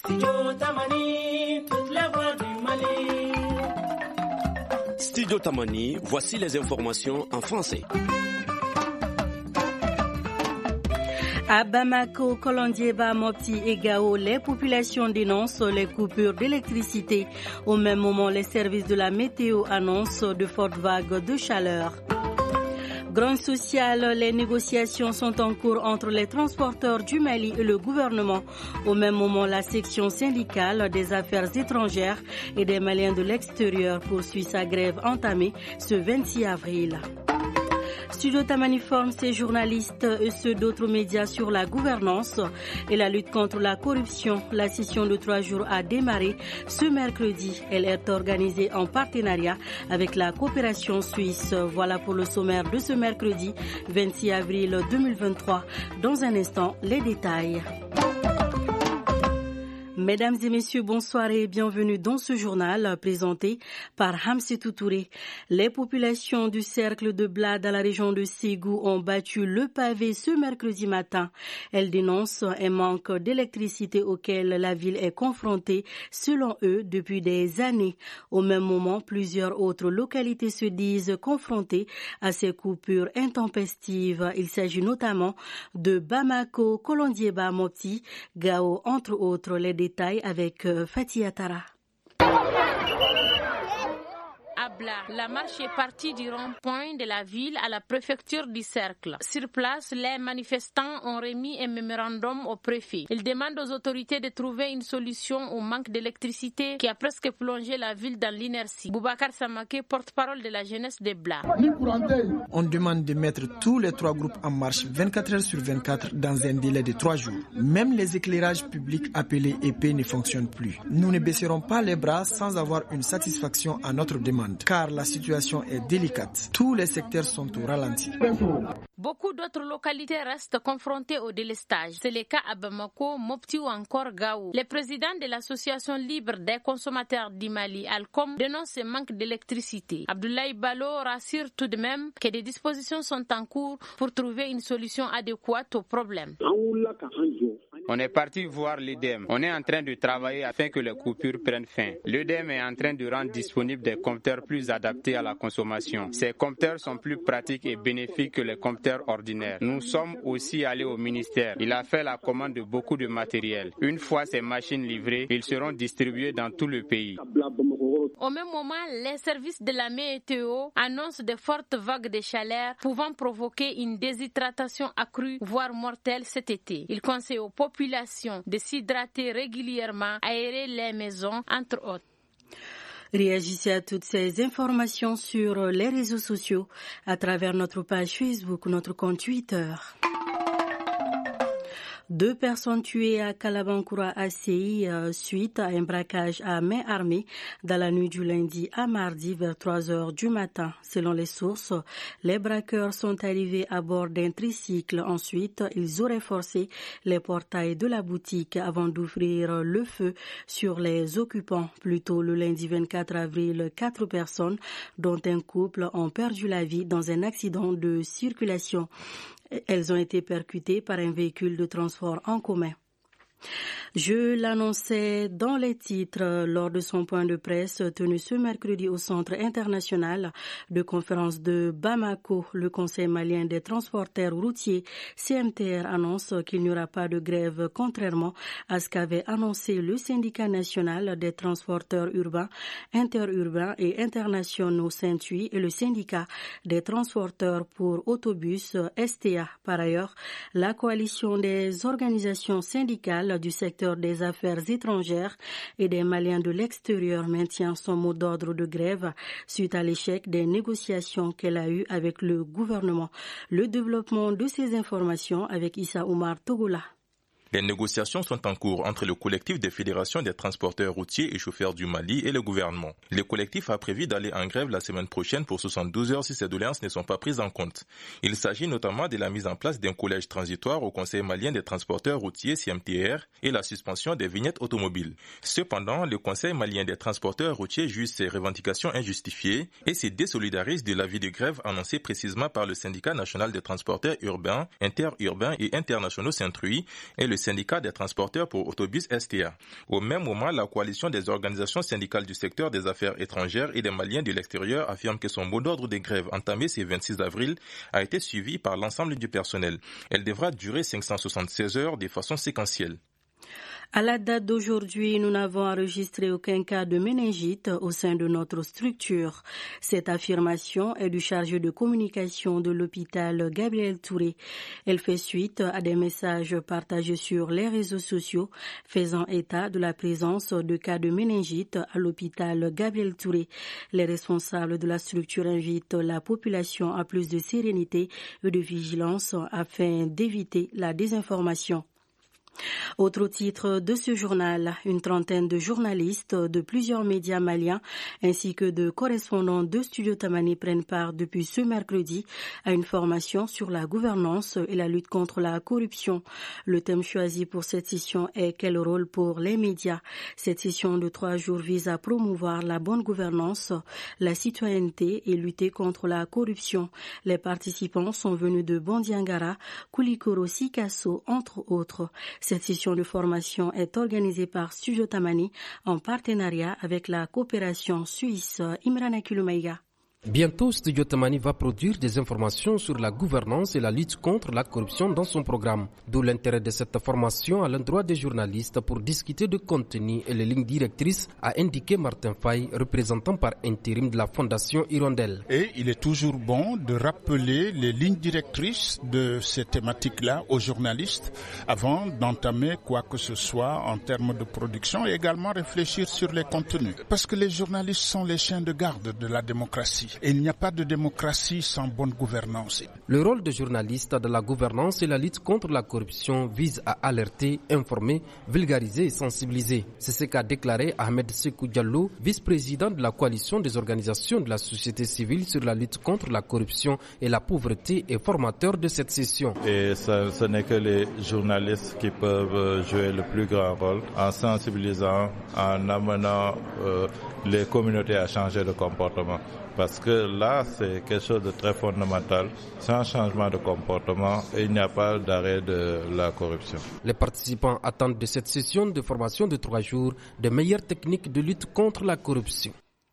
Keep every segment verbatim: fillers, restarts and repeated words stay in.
Studio Tamani, toute la voix du Mali. Studio Tamani, voici les informations en français. À Bamako, Kolondieba, Mopti et Gao, les populations dénoncent les coupures d'électricité. Au même moment, les services de la météo annoncent de fortes vagues de chaleur. Grogne sociale, les négociations sont en cours entre les transporteurs du Mali et le gouvernement. Au même moment, la section syndicale des affaires étrangères et des Maliens de l'extérieur poursuit sa grève entamée ce vingt-six avril. Studio Tamani forme ses journalistes et ceux d'autres médias sur la gouvernance et la lutte contre la corruption. La session de trois jours a démarré ce mercredi. Elle est organisée en partenariat avec la coopération suisse. Voilà pour le sommaire de ce mercredi vingt-six avril deux mille vingt-trois. Dans un instant, les détails. Mesdames et messieurs, bonsoir et bienvenue dans ce journal présenté par Hamsetou Touré. Les populations du cercle de Bla dans la région de Ségou ont battu le pavé ce mercredi matin. Elles dénoncent un manque d'électricité auquel la ville est confrontée, selon eux, depuis des années. Au même moment, plusieurs autres localités se disent confrontées à ces coupures intempestives. Il s'agit notamment de Bamako, Kolondieba, Mopti, Gao, entre autres. Les détails avec Fatia Tara. À Bla, la marche est partie du rond-point de la ville à la préfecture du Cercle. Sur place, les manifestants ont remis un mémorandum au préfet. Ils demandent aux autorités de trouver une solution au manque d'électricité qui a presque plongé la ville dans l'inertie. Boubacar Samake, porte-parole de la jeunesse de Bla. On demande de mettre tous les trois groupes en marche vingt-quatre heures sur vingt-quatre dans un délai de trois jours. Même les éclairages publics appelés E P ne fonctionnent plus. Nous ne baisserons pas les bras sans avoir une satisfaction à notre demande, car la situation est délicate. Tous les secteurs sont au ralenti. Beaucoup d'autres localités restent confrontées au délestage. C'est le cas à Bamako, Mopti ou encore Gao. Le président de l'association libre des consommateurs du Mali, Alcom, dénonce ce manque d'électricité. Abdoulaye Balo rassure tout de même que des dispositions sont en cours pour trouver une solution adéquate au problème. On est parti voir l'E D E M. On est en train de travailler afin que les coupures prennent fin. L'E D E M est en train de rendre disponibles des compteurs plus adaptés à la consommation. Ces compteurs sont plus pratiques et bénéfiques que les compteurs ordinaires. Nous sommes aussi allés au ministère. Il a fait la commande de beaucoup de matériel. Une fois ces machines livrées, ils seront distribués dans tout le pays. Au même moment, les services de la météo annoncent de fortes vagues de chaleur pouvant provoquer une déshydratation accrue, voire mortelle cet été. Il conseille aux populations de s'hydrater régulièrement, aérer les maisons, entre autres. Réagissez à toutes ces informations sur les réseaux sociaux à travers notre page Facebook, notre compte Twitter. Deux personnes tuées à Kalabankoura A C I euh, suite à un braquage à main armée dans la nuit du lundi à mardi vers trois heures du matin. Selon les sources, les braqueurs sont arrivés à bord d'un tricycle. Ensuite, ils auraient forcé les portails de la boutique avant d'ouvrir le feu sur les occupants. Plus tôt, le lundi vingt-quatre avril, quatre personnes, dont un couple, ont perdu la vie dans un accident de circulation. Elles ont été percutées par un véhicule de transport en commun. Je l'annonçais dans les titres lors de son point de presse tenu ce mercredi au Centre international de conférence de Bamako. Le Conseil malien des transporteurs routiers C M T R annonce qu'il n'y aura pas de grève contrairement à ce qu'avait annoncé le syndicat national des transporteurs urbains, interurbains et internationaux Saint-Huy et le syndicat des transporteurs pour autobus S T A. Par ailleurs, la coalition des organisations syndicales du secteur des affaires étrangères et des Maliens de l'extérieur maintient son mot d'ordre de grève suite à l'échec des négociations qu'elle a eues avec le gouvernement. Le développement de ces informations avec Issa Oumar Togola. Les négociations sont en cours entre le collectif des fédérations des transporteurs routiers et chauffeurs du Mali et le gouvernement. Le collectif a prévu d'aller en grève la semaine prochaine pour soixante-douze heures si ces doléances ne sont pas prises en compte. Il s'agit notamment de la mise en place d'un collège transitoire au Conseil malien des transporteurs routiers C M T R et la suspension des vignettes automobiles. Cependant, le Conseil malien des transporteurs routiers juge ces revendications injustifiées et se désolidarise de l'avis de grève annoncé précisément par le syndicat national des transporteurs urbains, interurbains et internationaux Saint-Huy et le le syndicat des transporteurs pour autobus S T A. Au même moment, la coalition des organisations syndicales du secteur des affaires étrangères et des Maliens de l'extérieur affirme que son mot d'ordre de grève entamé ce vingt-six avril a été suivi par l'ensemble du personnel. Elle devra durer cinq cent soixante-seize heures de façon séquentielle. À la date d'aujourd'hui, nous n'avons enregistré aucun cas de méningite au sein de notre structure. Cette affirmation est du chargé de communication de l'hôpital Gabriel Touré. Elle fait suite à des messages partagés sur les réseaux sociaux faisant état de la présence de cas de méningite à l'hôpital Gabriel Touré. Les responsables de la structure invitent la population à plus de sérénité et de vigilance afin d'éviter la désinformation. Autre titre de ce journal, une trentaine de journalistes de plusieurs médias maliens ainsi que de correspondants de Studio Tamani prennent part depuis ce mercredi à une formation sur la gouvernance et la lutte contre la corruption. Le thème choisi pour cette session est quel rôle pour les médias. Cette session de trois jours vise à promouvoir la bonne gouvernance, la citoyenneté et lutter contre la corruption. Les participants sont venus de Bandiangara, Koulikoro, Sikasso, entre autres. Cette session de formation est organisée par Studio Tamani en partenariat avec la coopération suisse Imrana Kulumaïga. Bientôt, Studio Tamani va produire des informations sur la gouvernance et la lutte contre la corruption dans son programme. D'où l'intérêt de cette formation à l'endroit des journalistes pour discuter de contenu et les lignes directrices, a indiqué Martin Faye, représentant par intérim de la Fondation Hirondelle. Et il est toujours bon de rappeler les lignes directrices de ces thématiques-là aux journalistes avant d'entamer quoi que ce soit en termes de production et également réfléchir sur les contenus. Parce que les journalistes sont les chiens de garde de la démocratie. Et il n'y a pas de démocratie sans bonne gouvernance. Le rôle des journalistes dans la gouvernance et la lutte contre la corruption vise à alerter, informer, vulgariser et sensibiliser. C'est ce qu'a déclaré Ahmed Sekou Diallo, vice-président de la coalition des organisations de la société civile sur la lutte contre la corruption et la pauvreté et formateur de cette session. Et ce, ce n'est que les journalistes qui peuvent jouer le plus grand rôle en sensibilisant, en amenant euh, les communautés à changer de comportement. Parce que là, c'est quelque chose de très fondamental. Sans changement de comportement, il n'y a pas d'arrêt de la corruption. Les participants attendent de cette session de formation de trois jours de meilleures techniques de lutte contre la corruption.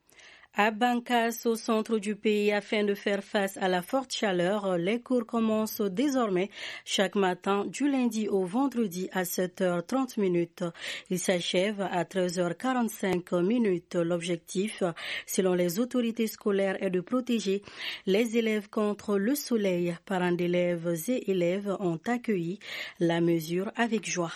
À Bankas, au centre du pays, afin de faire face à la forte chaleur, les cours commencent désormais chaque matin du lundi au vendredi à sept heures trente minutes. Ils s'achèvent à treize heures quarante-cinq minutes. L'objectif, selon les autorités scolaires, est de protéger les élèves contre le soleil. Parents d'élèves et élèves ont accueilli la mesure avec joie.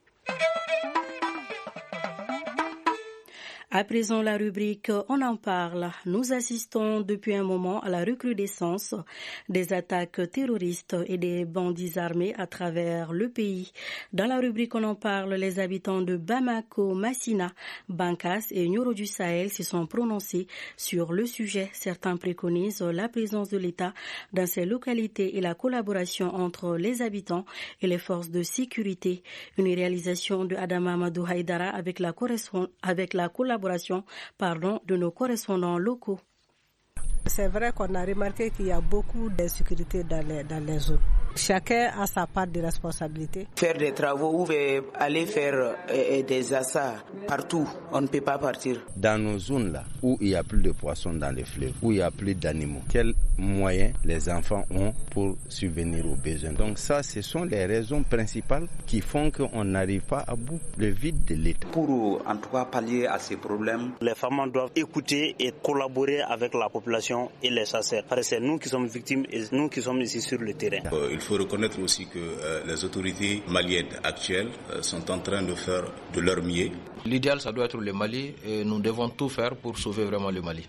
À présent, la rubrique On en parle. Nous assistons depuis un moment à la recrudescence des attaques terroristes et des bandits armés à travers le pays. Dans la rubrique On en parle, les habitants de Bamako, Massina, Bankas et Nioro du Sahel se sont prononcés sur le sujet. Certains préconisent la présence de l'État dans ces localités et la collaboration entre les habitants et les forces de sécurité. Une réalisation de Adama Amadou Haïdara avec la, correspond- avec la collaboration Pardon, de nos correspondants locaux. C'est vrai qu'on a remarqué qu'il y a beaucoup d'insécurité dans les, dans les zones. Chacun a sa part de responsabilité. Faire des travaux ou aller faire euh, des assas partout, on ne peut pas partir. Dans nos zones là, où il n'y a plus de poissons dans les fleuves, où il n'y a plus d'animaux, quels moyens les enfants ont pour subvenir aux besoins? Donc ça, ce sont les raisons principales qui font qu'on n'arrive pas à bout le vide de l'État. Pour en tout cas pallier à ces problèmes, les femmes doivent écouter et collaborer avec la population et les chasseurs. Parce que c'est nous qui sommes victimes et nous qui sommes ici sur le terrain. Euh, il faut reconnaître aussi que euh, les autorités maliennes actuelles euh, sont en train de faire de leur mieux. L'idéal, ça doit être le Mali et nous devons tout faire pour sauver vraiment le Mali.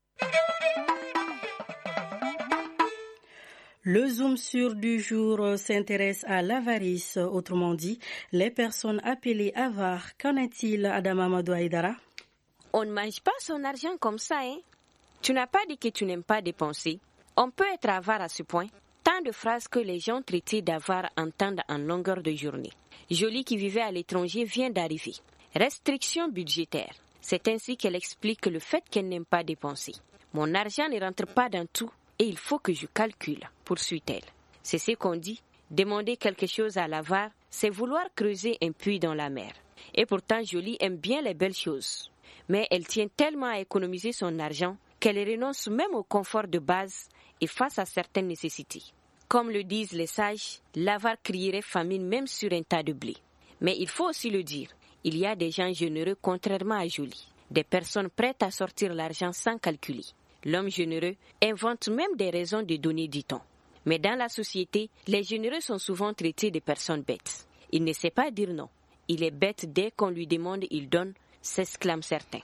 Le Zoom sur du jour s'intéresse à l'avarice, autrement dit, les personnes appelées avares. Qu'en est-il, Adama Amadou Haïdara? On ne mange pas son argent comme ça, hein? Tu n'as pas dit que tu n'aimes pas dépenser. On peut être avare à ce point. Tant de phrases que les gens traités d'avare entendent en longueur de journée. Jolie qui vivait à l'étranger vient d'arriver. Restriction budgétaire. C'est ainsi qu'elle explique le fait qu'elle n'aime pas dépenser. Mon argent ne rentre pas dans tout et il faut que je calcule, poursuit-elle. C'est ce qu'on dit. Demander quelque chose à l'avare, c'est vouloir creuser un puits dans la mer. Et pourtant, Jolie aime bien les belles choses. Mais elle tient tellement à économiser son argent qu'elle renonce même au confort de base et face à certaines nécessités. Comme le disent les sages, l'avare crierait famine même sur un tas de blé. Mais il faut aussi le dire, il y a des gens généreux contrairement à Jolie. Des personnes prêtes à sortir l'argent sans calculer. L'homme généreux invente même des raisons de donner, dit-on. Mais dans la société, les généreux sont souvent traités de personnes bêtes. Il ne sait pas dire non. Il est bête dès qu'on lui demande, il donne, s'exclament certains.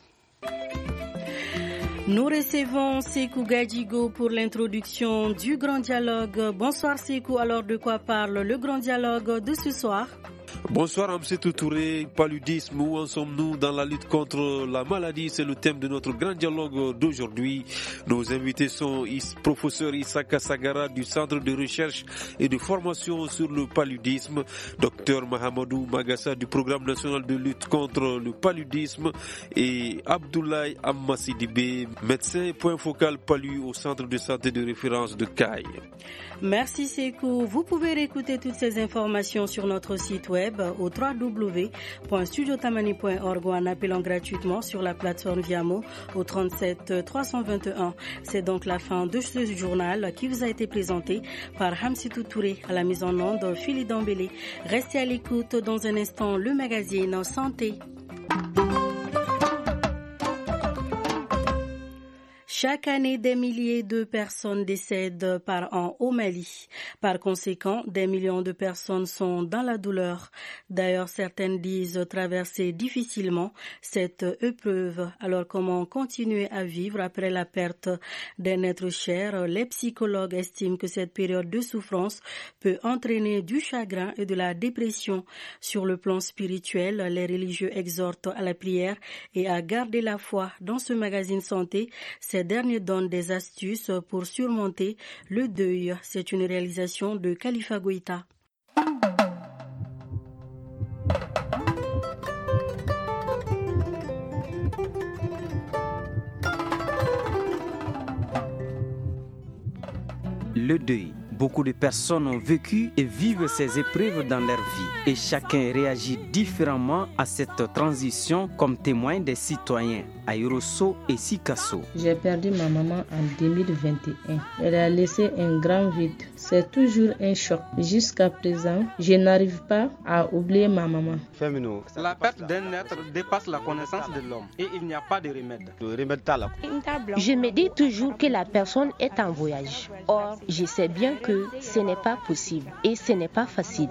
Nous recevons Sekou Gadjigo pour l'introduction du Grand Dialogue. Bonsoir Sekou, alors de quoi parle le Grand Dialogue de ce soir? Bonsoir Amsetou Touré, paludisme, où en sommes-nous dans la lutte contre la maladie? C'est le thème de notre grand dialogue d'aujourd'hui. Nos invités sont professeur Issaka Sagara du Centre de recherche et de formation sur le paludisme, docteur Mahamadou Magassa du Programme national de lutte contre le paludisme et Abdoulaye Ammassidibé, médecin point focal palu au Centre de santé de référence de Caille. Merci Sekou. Vous pouvez réécouter toutes ces informations sur notre site web au w w w point studio tamani point org ou en appelant gratuitement sur la plateforme Viamo au trente-sept trois cent vingt et un. C'est donc la fin de ce journal qui vous a été présenté par Hamsitou Touré à la mise en onde Philippe Dambélé. Restez à l'écoute dans un instant le magazine Santé. Chaque année, des milliers de personnes décèdent par an au Mali. Par conséquent, des millions de personnes sont dans la douleur. D'ailleurs, certaines disent traverser difficilement cette épreuve. Alors, comment continuer à vivre après la perte d'un être cher? Les psychologues estiment que cette période de souffrance peut entraîner du chagrin et de la dépression. Sur le plan spirituel, les religieux exhortent à la prière et à garder la foi. Dans ce magazine Santé, ces derniers donnent des astuces pour surmonter le deuil. C'est une réalisation de Khalifa Goïta. Le deuil. Beaucoup de personnes ont vécu et vivent ces épreuves dans leur vie et chacun réagit différemment à cette transition comme témoignent des citoyens Ayoroso et Sikasso. J'ai perdu ma maman en deux mille vingt et un. Elle a laissé un grand vide. C'est toujours un choc. Jusqu'à présent, je n'arrive pas à oublier ma maman. La perte d'un être dépasse la connaissance de l'homme et il n'y a pas de remède. Je me dis toujours que la personne est en voyage. Or, je sais bien que ce n'est pas possible et ce n'est pas facile.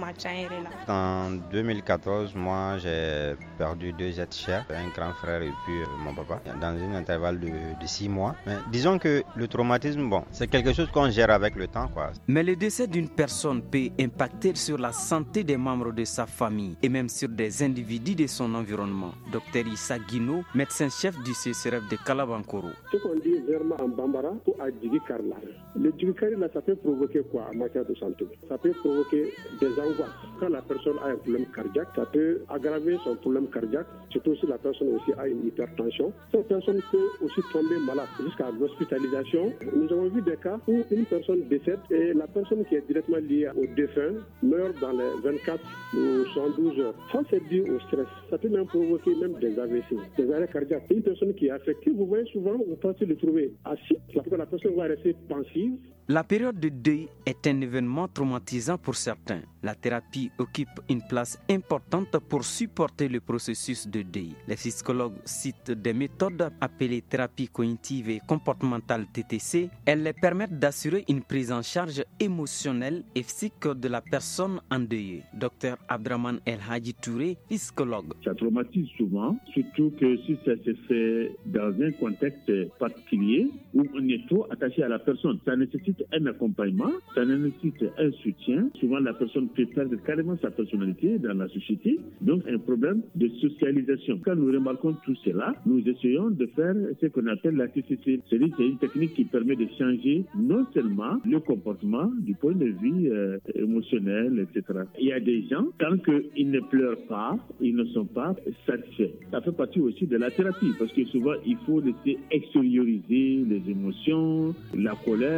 En deux mille quatorze, moi j'ai perdu deux êtres chers, un grand frère et puis euh, mon papa, dans un intervalle de, de six mois. Mais disons que le traumatisme, bon, c'est quelque chose qu'on gère avec le temps, quoi. Mais le décès d'une personne peut impacter sur la santé des membres de sa famille et même sur des individus de son environnement. Docteur Issa Guino, médecin-chef du C C R F de Kalabankoro. Ce qu'on dit vraiment en bambara, pour Adjigikar-là. Le Djigikar-là, ça peut provoquer quoi en matière de santé? Ça peut provoquer des angoisses. Quand la personne a un problème cardiaque, ça peut aggraver son problème cardiaque. Surtout si la personne aussi a une hypertension. Cette personne peut aussi tomber malade jusqu'à l'hospitalisation. Nous avons vu des cas où une personne décède et la personne qui est directement liée au défunt meurt dans les vingt-quatre ou cent douze heures. Ça, c'est dû au stress. Ça peut même provoquer même des A V C, des arrêts cardiaques. Une personne qui est affectée, vous voyez souvent, vous pensez le trouver assis. La personne va rester pensive. La période de deuil est un événement traumatisant pour certains. La thérapie occupe une place importante pour supporter le processus de deuil. Les psychologues citent des méthodes appelées thérapie cognitive et comportementale T T C. Elles les permettent d'assurer une prise en charge émotionnelle et physique de la personne endeuillée. Docteur Abdraman El Hadji Touré, psychologue. Ça traumatise souvent, surtout que si ça se fait dans un contexte particulier où on est trop attaché à la personne. Ça nécessite un accompagnement, ça nécessite un soutien. Souvent, la personne peut perdre carrément sa personnalité dans la société. Donc, un problème de socialisation. Quand nous remarquons tout cela, nous essayons de faire ce qu'on appelle la T C C. C'est-à-dire c'est une technique qui permet de changer non seulement le comportement du point de vue euh, émotionnel, et cetera. Il y a des gens, tant qu'ils ne pleurent pas, ils ne sont pas satisfaits. Ça fait partie aussi de la thérapie, parce que souvent, il faut laisser extérioriser les émotions, la colère, la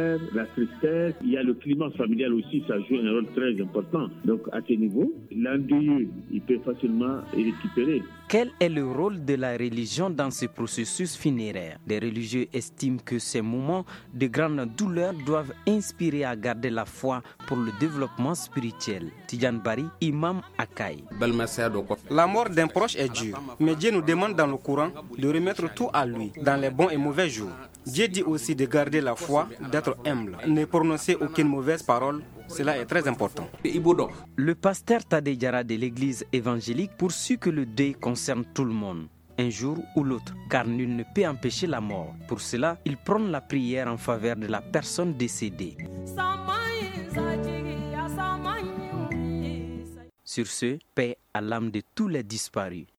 la tristesse, il y a le climat familial aussi, ça joue un rôle très important. Donc à ce niveau, l'endeuillé, il peut facilement récupérer. Quel est le rôle de la religion dans ce processus funéraire? Les religieux estiment que ces moments de grande douleur doivent inspirer à garder la foi pour le développement spirituel. Tidjane Bari, imam Akaï. La mort d'un proche est dure, mais Dieu nous demande dans le Coran de remettre tout à lui, dans les bons et mauvais jours. Dieu dit aussi de garder la foi, d'être humble, ne prononcer aucune mauvaise parole. Cela est très important. Le pasteur Tadé Diarra de l'église évangélique poursuit que le deuil concerne tout le monde, un jour ou l'autre, car nul ne peut empêcher la mort. Pour cela, il prône la prière en faveur de la personne décédée. Sur ce, paix à l'âme de tous les disparus.